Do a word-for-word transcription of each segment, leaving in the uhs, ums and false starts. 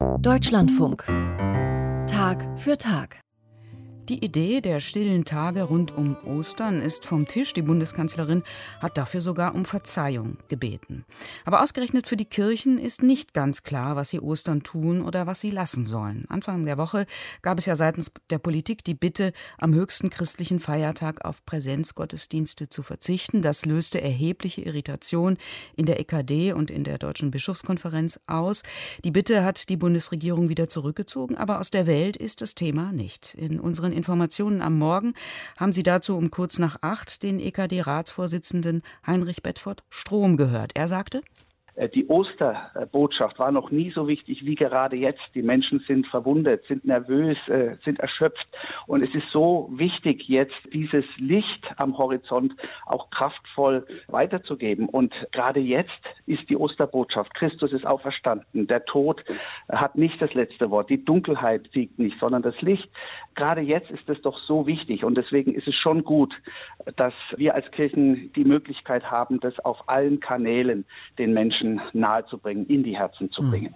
Deutschlandfunk. Tag für Tag. Die Idee der stillen Tage rund um Ostern ist vom Tisch. Die Bundeskanzlerin hat dafür sogar um Verzeihung gebeten. Aber ausgerechnet für die Kirchen ist nicht ganz klar, was sie Ostern tun oder was sie lassen sollen. Anfang der Woche gab es ja seitens der Politik die Bitte, am höchsten christlichen Feiertag auf Präsenzgottesdienste zu verzichten. Das löste erhebliche Irritation in der E K D und in der Deutschen Bischofskonferenz aus. Die Bitte hat die Bundesregierung wieder zurückgezogen, aber aus der Welt ist das Thema nicht. In unseren Informationen am Morgen haben Sie dazu um kurz nach acht den E K D-Ratsvorsitzenden Heinrich Bedford Strom gehört. Er sagte: Die Osterbotschaft war noch nie so wichtig wie gerade jetzt. Die Menschen sind verwundert, sind nervös, sind erschöpft. Und es ist so wichtig, jetzt dieses Licht am Horizont auch kraftvoll weiterzugeben. Und gerade jetzt ist die Osterbotschaft. Christus ist auferstanden. Der Tod hat nicht das letzte Wort. Die Dunkelheit siegt nicht, sondern das Licht. Gerade jetzt ist es doch so wichtig. Und deswegen ist es schon gut, dass wir als Kirchen die Möglichkeit haben, das auf allen Kanälen den Menschen nahezubringen, in die Herzen zu bringen.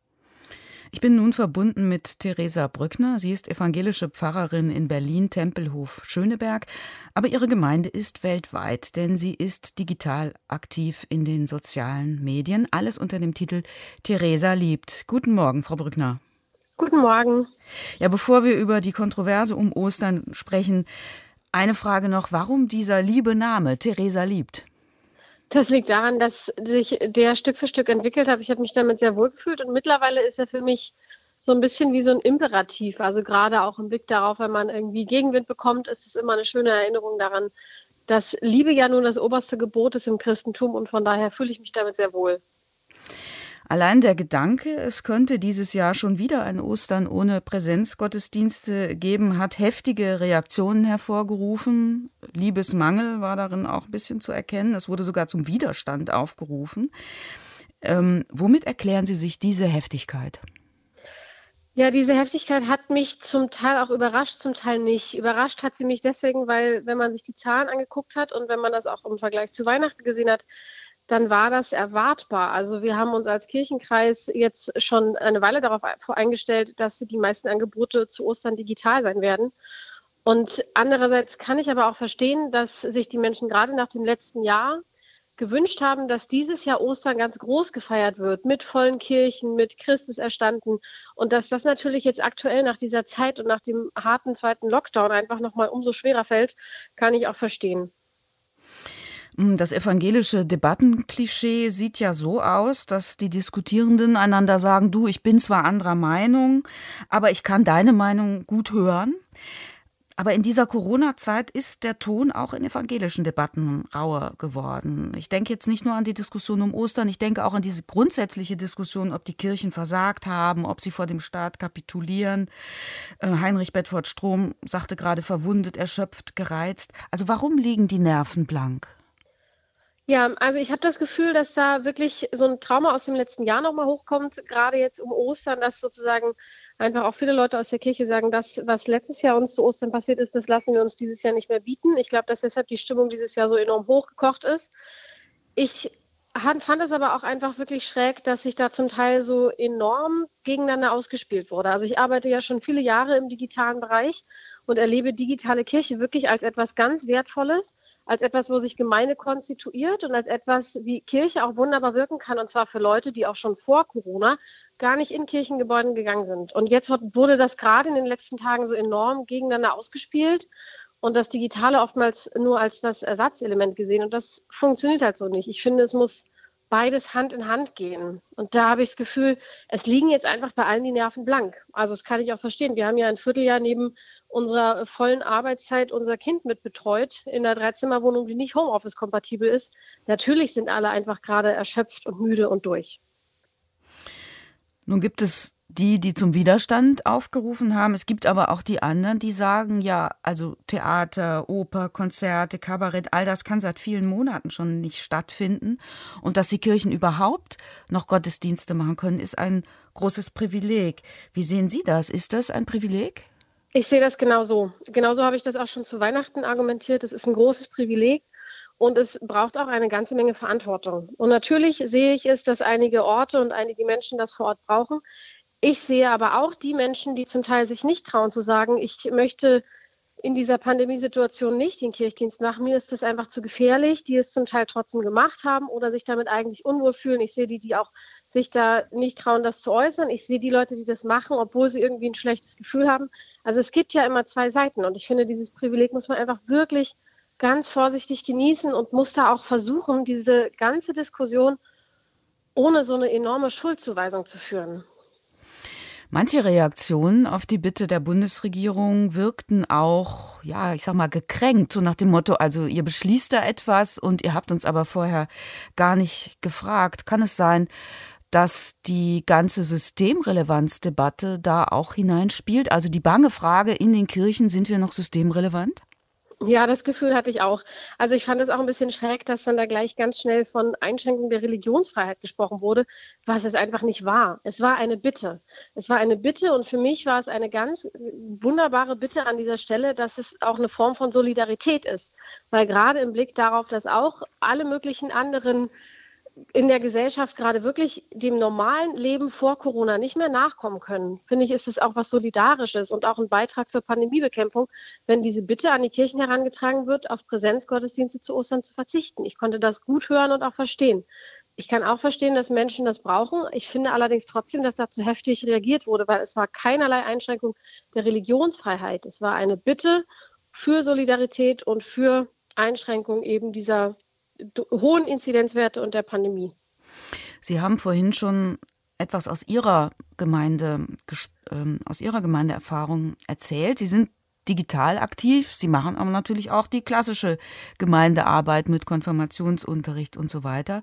Ich bin nun verbunden mit Theresa Brückner. Sie ist evangelische Pfarrerin in Berlin-Tempelhof-Schöneberg. Aber ihre Gemeinde ist weltweit, denn sie ist digital aktiv in den sozialen Medien. Alles unter dem Titel Theresa liebt. Guten Morgen, Frau Brückner. Guten Morgen. Ja, bevor wir über die Kontroverse um Ostern sprechen, eine Frage noch. Warum dieser liebe Name, Theresa liebt? Das liegt daran, dass sich der Stück für Stück entwickelt hat. Ich habe mich damit sehr wohl gefühlt und mittlerweile ist er für mich so ein bisschen wie so ein Imperativ. Also gerade auch im Blick darauf, wenn man irgendwie Gegenwind bekommt, ist es immer eine schöne Erinnerung daran, dass Liebe ja nun das oberste Gebot ist im Christentum und von daher fühle ich mich damit sehr wohl. Allein der Gedanke, es könnte dieses Jahr schon wieder ein Ostern ohne Präsenzgottesdienste geben, hat heftige Reaktionen hervorgerufen. Liebesmangel war darin auch ein bisschen zu erkennen. Es wurde sogar zum Widerstand aufgerufen. Ähm, womit erklären Sie sich diese Heftigkeit? Ja, diese Heftigkeit hat mich zum Teil auch überrascht, zum Teil nicht. Überrascht hat sie mich deswegen, weil wenn man sich die Zahlen angeguckt hat und wenn man das auch im Vergleich zu Weihnachten gesehen hat, dann war das erwartbar. Also wir haben uns als Kirchenkreis jetzt schon eine Weile darauf eingestellt, dass die meisten Angebote zu Ostern digital sein werden. Und andererseits kann ich aber auch verstehen, dass sich die Menschen gerade nach dem letzten Jahr gewünscht haben, dass dieses Jahr Ostern ganz groß gefeiert wird, mit vollen Kirchen, mit Christus erstanden. Und dass das natürlich jetzt aktuell nach dieser Zeit und nach dem harten zweiten Lockdown einfach nochmal umso schwerer fällt, kann ich auch verstehen. Das evangelische Debattenklischee sieht ja so aus, dass die Diskutierenden einander sagen, du, ich bin zwar anderer Meinung, aber ich kann deine Meinung gut hören. Aber in dieser Corona-Zeit ist der Ton auch in evangelischen Debatten rauer geworden. Ich denke jetzt nicht nur an die Diskussion um Ostern, ich denke auch an diese grundsätzliche Diskussion, ob die Kirchen versagt haben, ob sie vor dem Staat kapitulieren. Heinrich Bedford Strom sagte gerade verwundet, erschöpft, gereizt. Also warum liegen die Nerven blank? Ja, also ich habe das Gefühl, dass da wirklich so ein Trauma aus dem letzten Jahr nochmal hochkommt, gerade jetzt um Ostern, dass sozusagen einfach auch viele Leute aus der Kirche sagen, das, was letztes Jahr uns zu Ostern passiert ist, das lassen wir uns dieses Jahr nicht mehr bieten. Ich glaube, dass deshalb die Stimmung dieses Jahr so enorm hochgekocht ist. Ich fand es aber auch einfach wirklich schräg, dass sich da zum Teil so enorm gegeneinander ausgespielt wurde. Also ich arbeite ja schon viele Jahre im digitalen Bereich und erlebe digitale Kirche wirklich als etwas ganz Wertvolles, als etwas, wo sich Gemeinde konstituiert und als etwas, wie Kirche auch wunderbar wirken kann, und zwar für Leute, die auch schon vor Corona gar nicht in Kirchengebäuden gegangen sind. Und jetzt wurde das gerade in den letzten Tagen so enorm gegeneinander ausgespielt und das Digitale oftmals nur als das Ersatzelement gesehen. Und das funktioniert halt so nicht. Ich finde, es muss beides Hand in Hand gehen. Und da habe ich das Gefühl, es liegen jetzt einfach bei allen die Nerven blank. Also das kann ich auch verstehen. Wir haben ja ein Vierteljahr neben unserer vollen Arbeitszeit unser Kind mitbetreut in einer Dreizimmerwohnung, die nicht Homeoffice-kompatibel ist. Natürlich sind alle einfach gerade erschöpft und müde und durch. Nun gibt es die, die zum Widerstand aufgerufen haben. Es gibt aber auch die anderen, die sagen, ja, also Theater, Oper, Konzerte, Kabarett, all das kann seit vielen Monaten schon nicht stattfinden. Und dass die Kirchen überhaupt noch Gottesdienste machen können, ist ein großes Privileg. Wie sehen Sie das? Ist das ein Privileg? Ich sehe das genauso. Genauso habe ich das auch schon zu Weihnachten argumentiert. Es ist ein großes Privileg. Und es braucht auch eine ganze Menge Verantwortung. Und natürlich sehe ich es, dass einige Orte und einige Menschen das vor Ort brauchen. Ich sehe aber auch die Menschen, die zum Teil sich nicht trauen zu sagen, ich möchte in dieser Pandemiesituation nicht den Kirchdienst machen. Mir ist das einfach zu gefährlich, die es zum Teil trotzdem gemacht haben oder sich damit eigentlich unwohl fühlen. Ich sehe die, die auch sich da nicht trauen, das zu äußern. Ich sehe die Leute, die das machen, obwohl sie irgendwie ein schlechtes Gefühl haben. Also es gibt ja immer zwei Seiten und ich finde, dieses Privileg muss man einfach wirklich ganz vorsichtig genießen und muss da auch versuchen, diese ganze Diskussion ohne so eine enorme Schuldzuweisung zu führen. Manche Reaktionen auf die Bitte der Bundesregierung wirkten auch, ja, ich sag mal, gekränkt, so nach dem Motto, also ihr beschließt da etwas und ihr habt uns aber vorher gar nicht gefragt. Kann es sein, dass die ganze Systemrelevanzdebatte da auch hineinspielt? Also die bange Frage in den Kirchen, sind wir noch systemrelevant? Ja, das Gefühl hatte ich auch. Also ich fand es auch ein bisschen schräg, dass dann da gleich ganz schnell von Einschränkung der Religionsfreiheit gesprochen wurde, was es einfach nicht war. Es war eine Bitte. Es war eine Bitte und für mich war es eine ganz wunderbare Bitte an dieser Stelle, dass es auch eine Form von Solidarität ist. Weil gerade im Blick darauf, dass auch alle möglichen anderen in der Gesellschaft gerade wirklich dem normalen Leben vor Corona nicht mehr nachkommen können, finde ich, ist es auch was Solidarisches und auch ein Beitrag zur Pandemiebekämpfung, wenn diese Bitte an die Kirchen herangetragen wird, auf Präsenzgottesdienste zu Ostern zu verzichten. Ich konnte das gut hören und auch verstehen. Ich kann auch verstehen, dass Menschen das brauchen. Ich finde allerdings trotzdem, dass dazu heftig reagiert wurde, weil es war keinerlei Einschränkung der Religionsfreiheit. Es war eine Bitte für Solidarität und für Einschränkung eben dieser hohen Inzidenzwerte und der Pandemie. Sie haben vorhin schon etwas aus Ihrer Gemeinde, äh, aus Ihrer Gemeindeerfahrung erzählt. Sie sind digital aktiv, Sie machen aber natürlich auch die klassische Gemeindearbeit mit Konfirmationsunterricht und so weiter.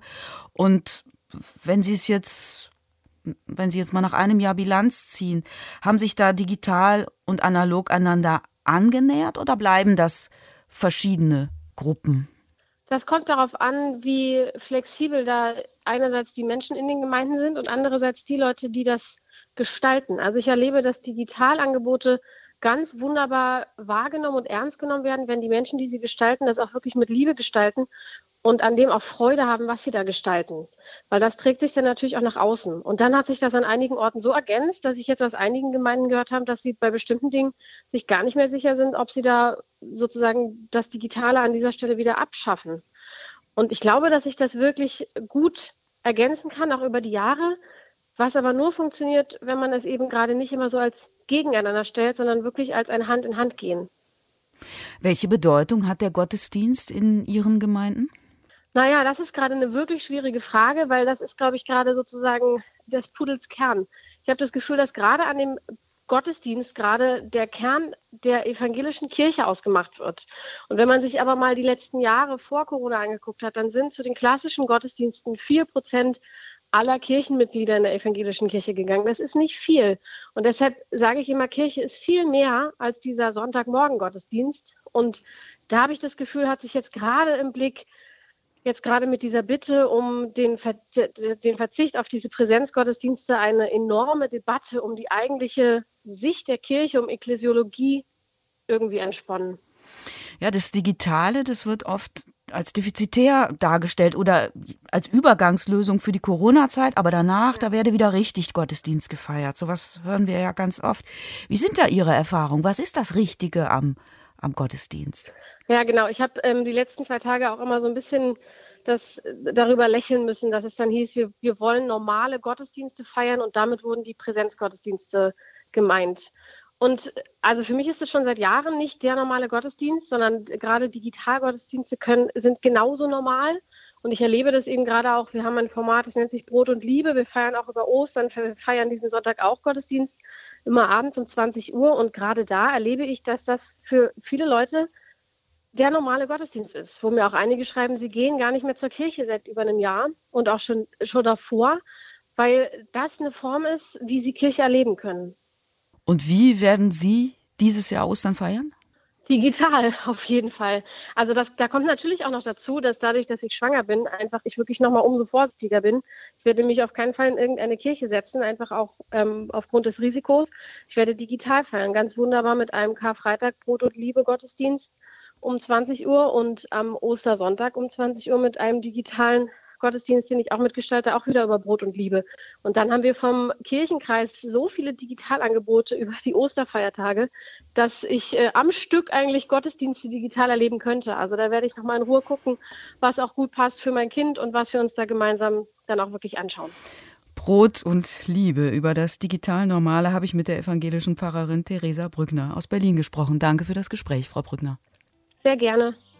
Und wenn Sie es jetzt, wenn Sie jetzt mal nach einem Jahr Bilanz ziehen, haben sich da digital und analog einander angenähert oder bleiben das verschiedene Gruppen? Das kommt darauf an, wie flexibel da einerseits die Menschen in den Gemeinden sind und andererseits die Leute, die das gestalten. Also ich erlebe, dass Digitalangebote ganz wunderbar wahrgenommen und ernst genommen werden, wenn die Menschen, die sie gestalten, das auch wirklich mit Liebe gestalten und an dem auch Freude haben, was sie da gestalten. Weil das trägt sich dann natürlich auch nach außen. Und dann hat sich das an einigen Orten so ergänzt, dass ich jetzt aus einigen Gemeinden gehört habe, dass sie bei bestimmten Dingen sich gar nicht mehr sicher sind, ob sie da sozusagen das Digitale an dieser Stelle wieder abschaffen. Und ich glaube, dass sich das wirklich gut ergänzen kann, auch über die Jahre, was aber nur funktioniert, wenn man es eben gerade nicht immer so als gegeneinander stellt, sondern wirklich als ein Hand in Hand gehen. Welche Bedeutung hat der Gottesdienst in Ihren Gemeinden? Naja, das ist gerade eine wirklich schwierige Frage, weil das ist, glaube ich, gerade sozusagen des Pudels Kern. Ich habe das Gefühl, dass gerade an dem Gottesdienst gerade der Kern der evangelischen Kirche ausgemacht wird. Und wenn man sich aber mal die letzten Jahre vor Corona angeguckt hat, dann sind zu den klassischen Gottesdiensten vier Prozent aller Kirchenmitglieder in der evangelischen Kirche gegangen. Das ist nicht viel. Und deshalb sage ich immer, Kirche ist viel mehr als dieser Sonntagmorgen-Gottesdienst. Und da habe ich das Gefühl, hat sich jetzt gerade im Blick jetzt gerade mit dieser Bitte um den, Ver- den Verzicht auf diese Präsenzgottesdienste eine enorme Debatte um die eigentliche Sicht der Kirche, um Ekklesiologie irgendwie entsponnen. Ja, das Digitale, das wird oft als defizitär dargestellt oder als Übergangslösung für die Corona-Zeit, aber danach, da werde wieder richtig Gottesdienst gefeiert. Sowas hören wir ja ganz oft. Wie sind da Ihre Erfahrungen? Was ist das Richtige am am Gottesdienst? Ja, genau. Ich habe ähm, die letzten zwei Tage auch immer so ein bisschen das, darüber lächeln müssen, dass es dann hieß, wir, wir wollen normale Gottesdienste feiern und damit wurden die Präsenzgottesdienste gemeint. Und also für mich ist es schon seit Jahren nicht der normale Gottesdienst, sondern gerade Digitalgottesdienste können, sind genauso normal. Und ich erlebe das eben gerade auch, wir haben ein Format, das nennt sich Brot und Liebe. Wir feiern auch über Ostern, wir feiern diesen Sonntag auch Gottesdienst, immer abends um zwanzig Uhr. Und gerade da erlebe ich, dass das für viele Leute der normale Gottesdienst ist, wo mir auch einige schreiben, sie gehen gar nicht mehr zur Kirche seit über einem Jahr und auch schon, schon davor, weil das eine Form ist, wie sie Kirche erleben können. Und wie werden Sie dieses Jahr Ostern feiern? Digital, auf jeden Fall. Also das, da kommt natürlich auch noch dazu, dass dadurch, dass ich schwanger bin, einfach ich wirklich nochmal umso vorsichtiger bin. Ich werde mich auf keinen Fall in irgendeine Kirche setzen, einfach auch ähm, aufgrund des Risikos. Ich werde digital feiern, ganz wunderbar mit einem Karfreitag Brot und Liebe Gottesdienst um zwanzig Uhr und am Ostersonntag um zwanzig Uhr mit einem digitalen Gottesdienst, den ich auch mitgestalte, auch wieder über Brot und Liebe. Und dann haben wir vom Kirchenkreis so viele Digitalangebote über die Osterfeiertage, dass ich äh, am Stück eigentlich Gottesdienste digital erleben könnte. Also da werde ich nochmal in Ruhe gucken, was auch gut passt für mein Kind und was wir uns da gemeinsam dann auch wirklich anschauen. Brot und Liebe. Über das Digital-Normale habe ich mit der evangelischen Pfarrerin Theresa Brückner aus Berlin gesprochen. Danke für das Gespräch, Frau Brückner. Sehr gerne.